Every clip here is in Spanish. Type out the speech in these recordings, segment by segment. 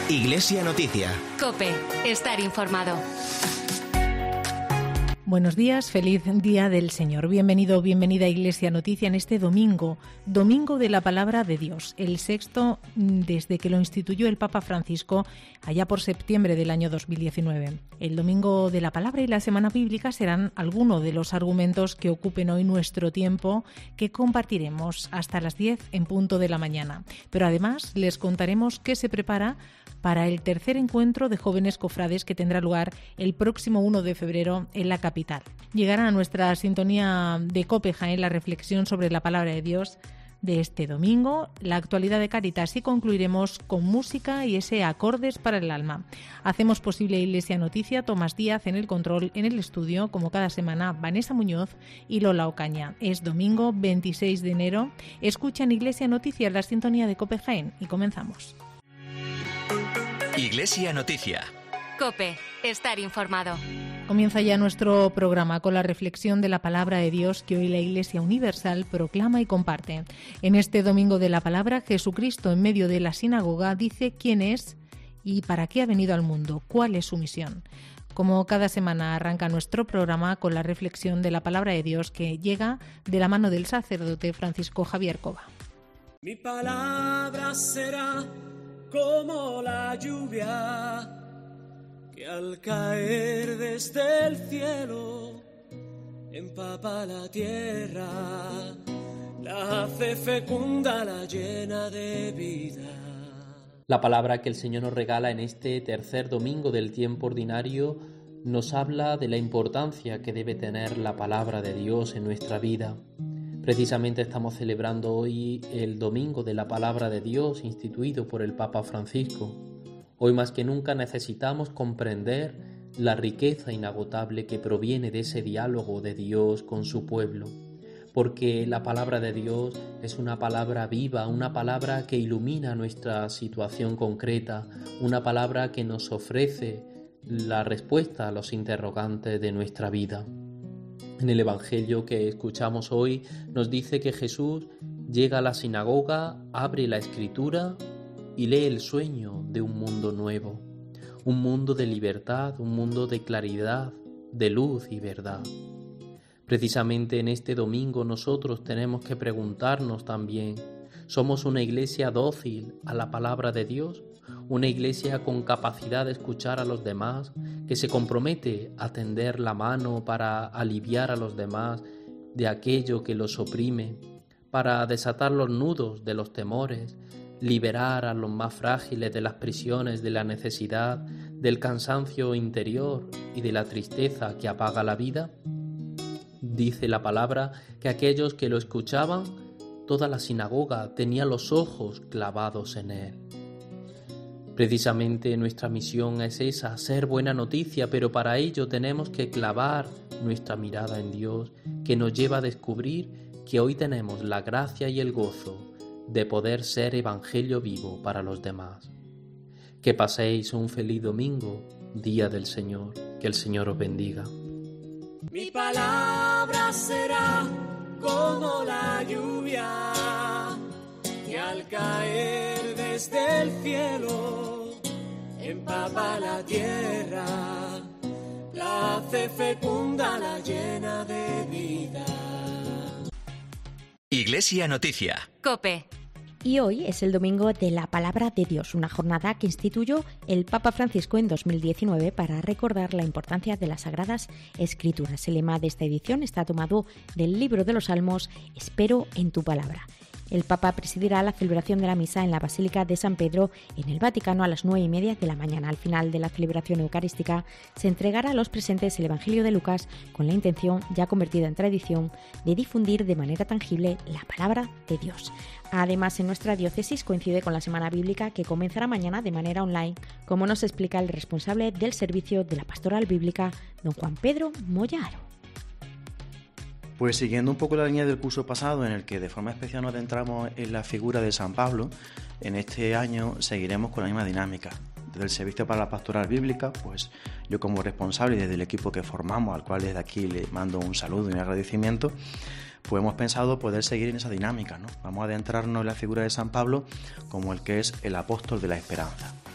Iglesia Noticia. COPE. Estar informado. Buenos días, feliz Día del Señor. Bienvenido, bienvenida a Iglesia Noticia en este domingo de la Palabra de Dios, el sexto desde que lo instituyó el Papa Francisco allá por septiembre del año 2019. El Domingo de la Palabra y la Semana Bíblica serán algunos de los argumentos que ocupen hoy nuestro tiempo, que compartiremos hasta las 10 en punto de la mañana. Pero además les contaremos qué se prepara para el tercer encuentro de jóvenes cofrades que tendrá lugar el próximo 1 de febrero en la capital. Llegará a nuestra sintonía de COPE Jaén la reflexión sobre la palabra de Dios de este domingo, la actualidad de Cáritas, y concluiremos con música y ese Acordes para el alma. Hacemos posible Iglesia Noticia, Tomás Díaz en el control, en el estudio, como cada semana, Vanessa Muñoz y Lola Ocaña. Es domingo 26 de enero. Escuchan Iglesia Noticia, la sintonía de COPE Jaén, y comenzamos. Iglesia Noticia. COPE. Estar informado. Comienza ya nuestro programa con la reflexión de la palabra de Dios que hoy la Iglesia Universal proclama y comparte. En este Domingo de la Palabra, Jesucristo en medio de la sinagoga dice quién es y para qué ha venido al mundo, cuál es su misión. Como cada semana arranca nuestro programa con la reflexión de la palabra de Dios que llega de la mano del sacerdote Francisco Javier Cova. Mi palabra será como la lluvia que al caer desde el cielo empapa la tierra, la hace fecunda, la llena de vida. La palabra que el Señor nos regala en este tercer domingo del tiempo ordinario nos habla de la importancia que debe tener la palabra de Dios en nuestra vida. Precisamente estamos celebrando hoy el Domingo de la Palabra de Dios instituido por el Papa Francisco. Hoy más que nunca necesitamos comprender la riqueza inagotable que proviene de ese diálogo de Dios con su pueblo, porque la palabra de Dios es una palabra viva, una palabra que ilumina nuestra situación concreta, una palabra que nos ofrece la respuesta a los interrogantes de nuestra vida. En el Evangelio que escuchamos hoy nos dice que Jesús llega a la sinagoga, abre la Escritura y lee el sueño de un mundo nuevo, un mundo de libertad, un mundo de claridad, de luz y verdad. Precisamente en este domingo nosotros tenemos que preguntarnos también, ¿somos una iglesia dócil a la palabra de Dios? Una iglesia con capacidad de escuchar a los demás, que se compromete a tender la mano para aliviar a los demás de aquello que los oprime, para desatar los nudos de los temores, liberar a los más frágiles de las prisiones de la necesidad, del cansancio interior y de la tristeza que apaga la vida. Dice la palabra que aquellos que lo escuchaban, toda la sinagoga tenía los ojos clavados en él. Precisamente nuestra misión es esa, ser buena noticia, pero para ello tenemos que clavar nuestra mirada en Dios, que nos lleva a descubrir que hoy tenemos la gracia y el gozo de poder ser evangelio vivo para los demás. Que paséis un feliz domingo, Día del Señor, que el Señor os bendiga. Mi palabra será como la lluvia que al caer desde el cielo empapa la tierra, la hace fecunda, la llena de vida. Iglesia Noticia. COPE. Y hoy es el Domingo de la Palabra de Dios, una jornada que instituyó el Papa Francisco en 2019 para recordar la importancia de las Sagradas Escrituras. El lema de esta edición está tomado del libro de los Salmos, Espero en tu palabra. El Papa presidirá la celebración de la misa en la Basílica de San Pedro en el Vaticano a las 9:30 de la mañana. Al final de la celebración eucarística se entregará a los presentes el Evangelio de Lucas con la intención, ya convertida en tradición, de difundir de manera tangible la palabra de Dios. Además, en nuestra diócesis coincide con la Semana Bíblica que comenzará mañana de manera online, como nos explica el responsable del servicio de la Pastoral Bíblica, don Juan Pedro Moyaro. Pues siguiendo un poco la línea del curso pasado, en el que de forma especial nos adentramos en la figura de San Pablo, en este año seguiremos con la misma dinámica. Desde el Servicio para la Pastoral Bíblica, pues yo como responsable y desde el equipo que formamos, al cual desde aquí le mando un saludo y un agradecimiento, pues hemos pensado poder seguir en esa dinámica, ¿no? Vamos a adentrarnos en la figura de San Pablo como el que es el apóstol de la esperanza.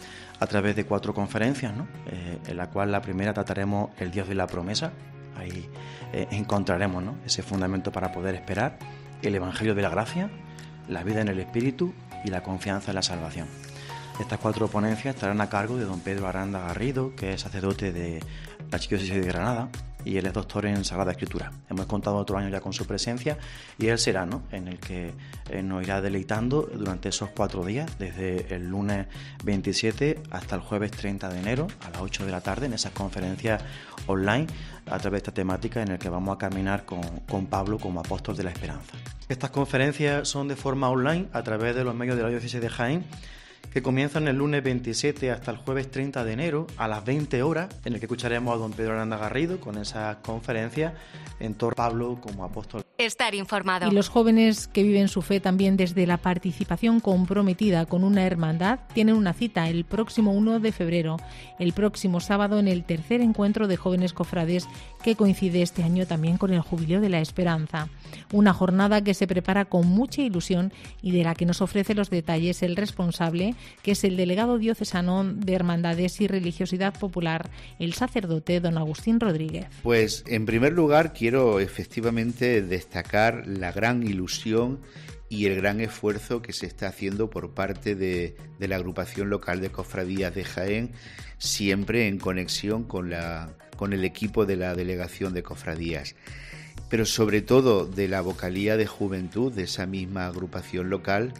a través de 4 conferencias, ¿no? En la cual la primera trataremos el Dios de la promesa. Ahí encontraremos, ¿no?, ese fundamento para poder esperar, el Evangelio de la gracia, la vida en el Espíritu y la confianza en la salvación. Estas 4 ponencias estarán a cargo de don Pedro Aranda Garrido, que es sacerdote de la Archidiócesis de Granada, y él es doctor en Sagrada Escritura. Hemos contado otro año ya con su presencia y él será, ¿no?, en el que nos irá deleitando durante esos 4 días, desde el lunes 27 hasta el jueves 30 de enero a las 8 de la tarde, en esas conferencias online a través de esta temática en el que vamos a caminar con Pablo como apóstol de la esperanza. Estas conferencias son de forma online a través de los medios de la Diócesis de Jaén, que comienzan el lunes 27 hasta el jueves 30 de enero a las 20 horas, en el que escucharemos a don Pedro Aranda Garrido con esas conferencias en torno a Pablo como apóstol. Estar informado. Y los jóvenes que viven su fe también desde la participación comprometida con una hermandad tienen una cita el próximo 1 de febrero, el próximo sábado, en el tercer encuentro de jóvenes cofrades, que coincide este año también con el Jubileo de la Esperanza. Una jornada que se prepara con mucha ilusión y de la que nos ofrece los detalles el responsable, que es el delegado diocesano de Hermandades y Religiosidad Popular, el sacerdote don Agustín Rodríguez. Pues en primer lugar quiero efectivamente destacar la gran ilusión y el gran esfuerzo que se está haciendo por parte de la agrupación local de cofradías de Jaén, siempre en conexión con el equipo de la delegación de cofradías, pero sobre todo de la vocalía de juventud de esa misma agrupación local,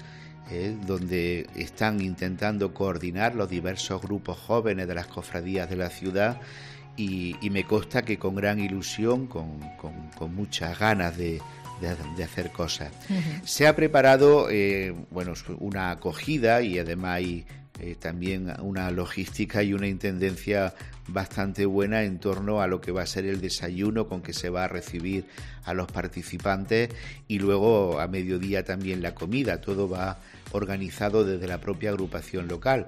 donde están intentando coordinar los diversos grupos jóvenes de las cofradías de la ciudad, y me consta que con gran ilusión, con muchas ganas de hacer cosas. Uh-huh. Se ha preparado una acogida y además hay también una logística y una intendencia bastante buena en torno a lo que va a ser el desayuno con que se va a recibir a los participantes, y luego a mediodía también la comida. Todo va organizado desde la propia agrupación local.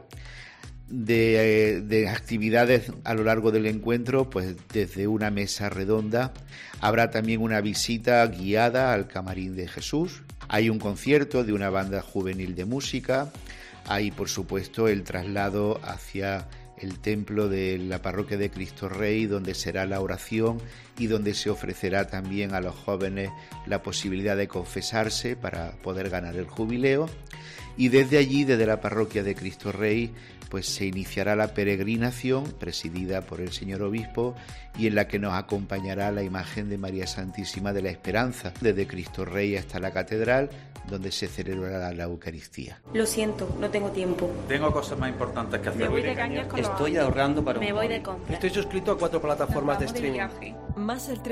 De actividades a lo largo del encuentro, pues desde una mesa redonda habrá también una visita guiada al Camarín de Jesús, hay un concierto de una banda juvenil de música, hay por supuesto el traslado hacia el templo de la parroquia de Cristo Rey, donde será la oración y donde se ofrecerá también a los jóvenes la posibilidad de confesarse para poder ganar el jubileo. Y desde allí, desde la parroquia de Cristo Rey, pues se iniciará la peregrinación presidida por el señor obispo y en la que nos acompañará la imagen de María Santísima de la Esperanza, desde Cristo Rey hasta la catedral, donde se celebrará la Eucaristía. Lo siento, no tengo tiempo. Tengo cosas más importantes que hacer. Me voy de cañas con Estoy ahorrando para Me voy de compras. Estoy suscrito a 4 plataformas de streaming. Más del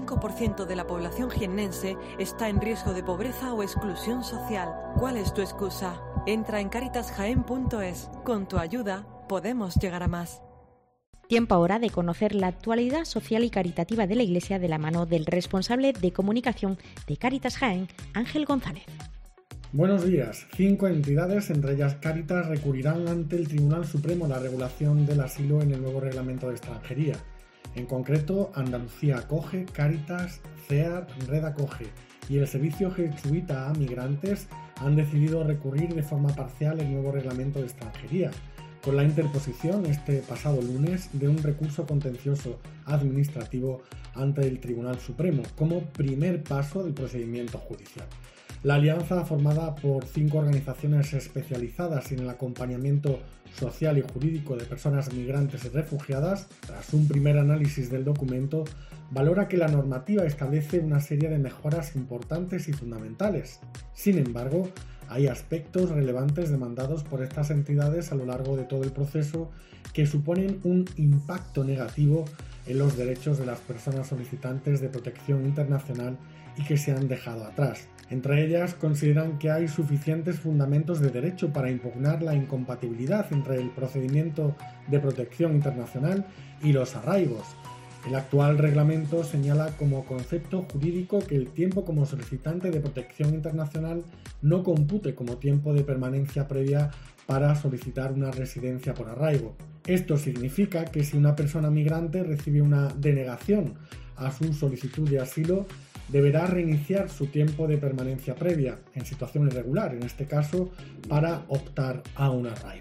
35% de la población jiennense está en riesgo de pobreza o exclusión social. ¿Cuál es tu excusa? Entra en caritasjaen.es. Con tu ayuda podemos llegar a más. Tiempo ahora de conocer la actualidad social y caritativa de la Iglesia de la mano del responsable de comunicación de Cáritas Jaén, Ángel González. Buenos días. 5 entidades, entre ellas Cáritas, recurrirán ante el Tribunal Supremo la regulación del asilo en el nuevo reglamento de extranjería. En concreto, Andalucía Acoge, Cáritas, CEAR, Red Acoge y el Servicio Jesuita a Migrantes han decidido recurrir de forma parcial el nuevo reglamento de extranjería, con la interposición este pasado lunes de un recurso contencioso administrativo ante el Tribunal Supremo, como primer paso del procedimiento judicial. La alianza, formada por 5 organizaciones especializadas en el acompañamiento social y jurídico de personas migrantes y refugiadas, tras un primer análisis del documento, valora que la normativa establece una serie de mejoras importantes y fundamentales. Sin embargo, hay aspectos relevantes demandados por estas entidades a lo largo de todo el proceso que suponen un impacto negativo en los derechos de las personas solicitantes de protección internacional y que se han dejado atrás. Entre ellas, consideran que hay suficientes fundamentos de derecho para impugnar la incompatibilidad entre el procedimiento de protección internacional y los arraigos. El actual reglamento señala como concepto jurídico que el tiempo como solicitante de protección internacional no compute como tiempo de permanencia previa para solicitar una residencia por arraigo. Esto significa que si una persona migrante recibe una denegación a su solicitud de asilo, deberá reiniciar su tiempo de permanencia previa, en situación irregular, en este caso, para optar a un arraigo.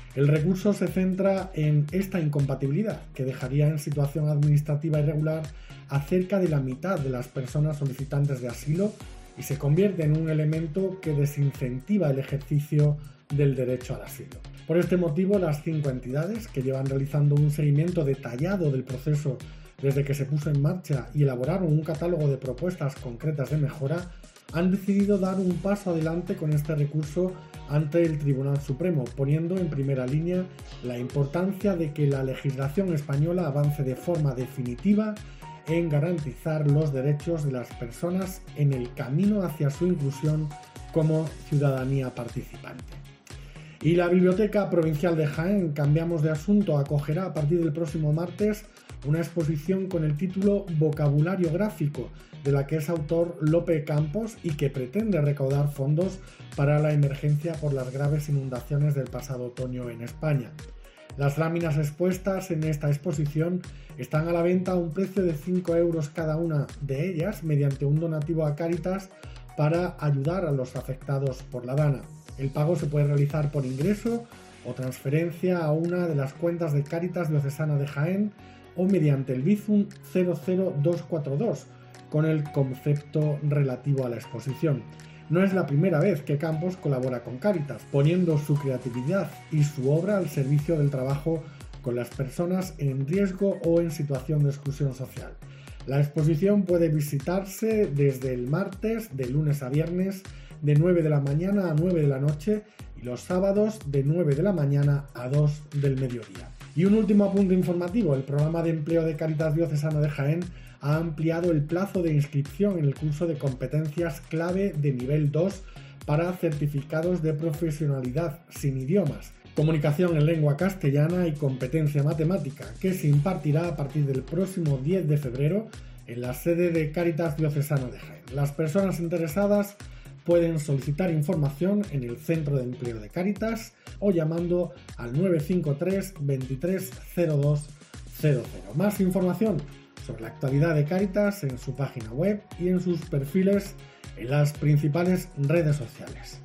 El recurso se centra en esta incompatibilidad, que dejaría en situación administrativa irregular a cerca de la mitad de las personas solicitantes de asilo y se convierte en un elemento que desincentiva el ejercicio del derecho al asilo. Por este motivo, las 5 entidades que llevan realizando un seguimiento detallado del proceso desde que se puso en marcha y elaboraron un catálogo de propuestas concretas de mejora, han decidido dar un paso adelante con este recurso ante el Tribunal Supremo, poniendo en primera línea la importancia de que la legislación española avance de forma definitiva en garantizar los derechos de las personas en el camino hacia su inclusión como ciudadanía participante. Y la Biblioteca Provincial de Jaén, cambiamos de asunto, acogerá a partir del próximo martes una exposición con el título Vocabulario Gráfico, de la que es autor Lope Campos y que pretende recaudar fondos para la emergencia por las graves inundaciones del pasado otoño en España. Las láminas expuestas en esta exposición están a la venta a un precio de 5 euros cada una de ellas mediante un donativo a Cáritas para ayudar a los afectados por la dana. El pago se puede realizar por ingreso o transferencia a una de las cuentas de Cáritas Diocesana de Jaén o mediante el Bizum 00242 con el concepto relativo a la exposición. No es la primera vez que Campos colabora con Cáritas, poniendo su creatividad y su obra al servicio del trabajo con las personas en riesgo o en situación de exclusión social. La exposición puede visitarse desde el martes, de lunes a viernes, de 9 de la mañana a 9 de la noche y los sábados de 9 de la mañana a 2 del mediodía. Y un último apunte informativo: el programa de empleo de Cáritas Diocesana de Jaén ha ampliado el plazo de inscripción en el curso de competencias clave de nivel 2 para certificados de profesionalidad sin idiomas, comunicación en lengua castellana y competencia matemática, que se impartirá a partir del próximo 10 de febrero en la sede de Cáritas Diocesana de Jaén. Las personas interesadas pueden solicitar información en el Centro de Empleo de Cáritas o llamando al 953 23 02 00. Más información sobre la actualidad de Cáritas en su página web y en sus perfiles en las principales redes sociales.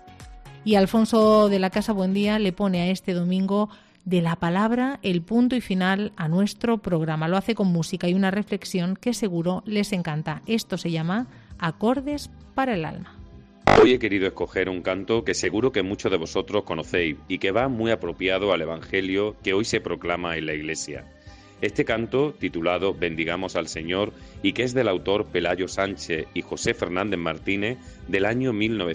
Y Alfonso de la Casa Buendía le pone a este domingo de la palabra el punto y final a nuestro programa. Lo hace con música y una reflexión que seguro les encanta. Esto se llama Acordes para el alma. Hoy he querido escoger un canto que seguro que muchos de vosotros conocéis y que va muy apropiado al Evangelio que hoy se proclama en la Iglesia. Este canto, titulado Bendigamos al Señor, y que es del autor Pelayo Sánchez y José Fernández Martínez, del año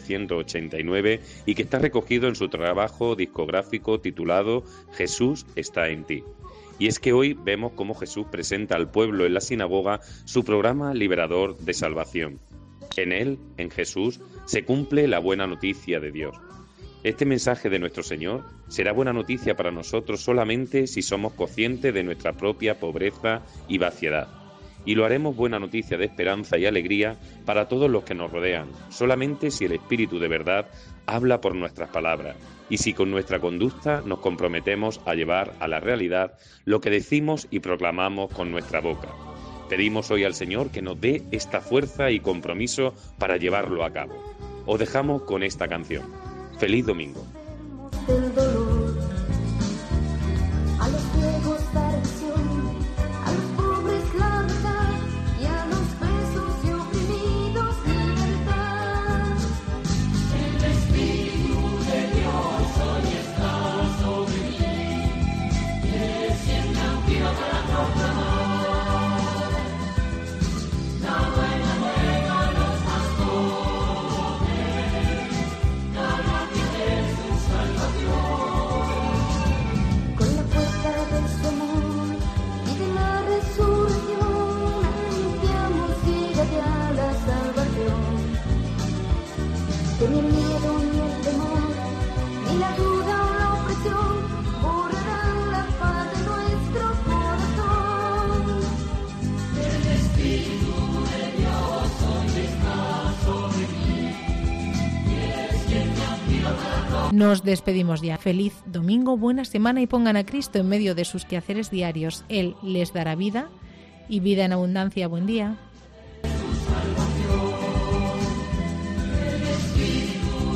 1989, y que está recogido en su trabajo discográfico titulado Jesús está en ti. Y es que hoy vemos cómo Jesús presenta al pueblo en la sinagoga su programa liberador de salvación. En él, en Jesús, se cumple la buena noticia de Dios. Este mensaje de nuestro Señor será buena noticia para nosotros solamente si somos conscientes de nuestra propia pobreza y vaciedad. Y lo haremos buena noticia de esperanza y alegría para todos los que nos rodean, solamente si el Espíritu de verdad habla por nuestras palabras y si con nuestra conducta nos comprometemos a llevar a la realidad lo que decimos y proclamamos con nuestra boca. Pedimos hoy al Señor que nos dé esta fuerza y compromiso para llevarlo a cabo. Os dejamos con esta canción. ¡Feliz domingo! El dolor, a los ciegos dar visión, a los pobres la verdad y a los presos y oprimidos libertad. El Espíritu de Dios hoy está sobre mí, que descienda un tiro para proclamar la buena nueva a los pastores. Con la fuerza de su amor y de la resurrección anunciamos llegate a la salvación. Que ni el miedo ni el temor, ni la duda o la opresión borrarán la paz de nuestro corazón. El Espíritu de Dios hoy está sobre mí, y es quien me activa para Nos despedimos ya. Feliz domingo, buena semana y pongan a Cristo en medio de sus quehaceres diarios. Él les dará vida y vida en abundancia. Buen día.